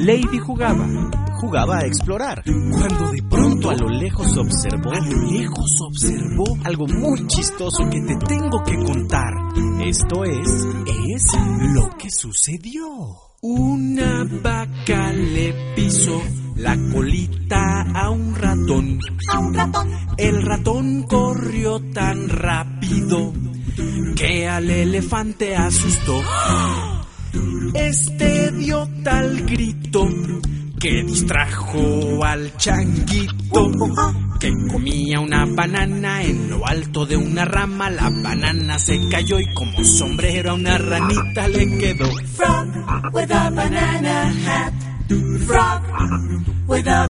Lady jugaba a explorar, cuando de pronto a lo lejos observó algo muy chistoso que te tengo que contar. Esto es lo que sucedió. Una vaca le pisó la colita a un ratón. El ratón corrió tan rápido que al elefante asustó. Este dio tal grito que distrajo al changuito, que comía una banana en lo alto de una rama. La banana se cayó y como sombrero a una ranita le quedó. Frog with a banana hat. Frog with a